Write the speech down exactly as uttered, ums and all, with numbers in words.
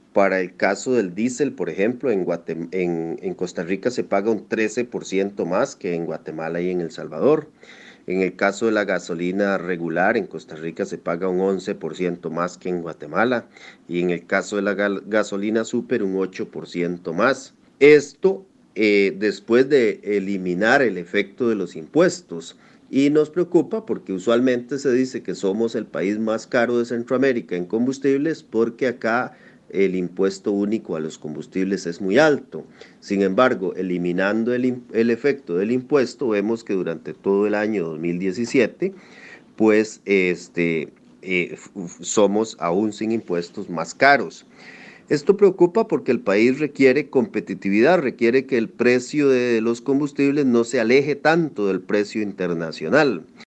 Para el caso del diésel, por ejemplo, en, Guatem en, en Costa Rica se paga un trece por ciento más que en Guatemala y en El Salvador. En el caso de la gasolina regular, en Costa Rica se paga un once por ciento más que en Guatemala y en el caso de la gal gasolina super un ocho por ciento más. Esto eh, después de eliminar el efecto de los impuestos. Y nos preocupa porque usualmente se dice que somos el país más caro de Centroamérica en combustibles porque acá el impuesto único a los combustibles es muy alto. Sin embargo, eliminando el, el efecto del impuesto, vemos que durante todo el año dos mil diecisiete, pues este, eh, somos aún sin impuestos más caros. Esto preocupa porque el país requiere competitividad, requiere que el precio de los combustibles no se aleje tanto del precio internacional.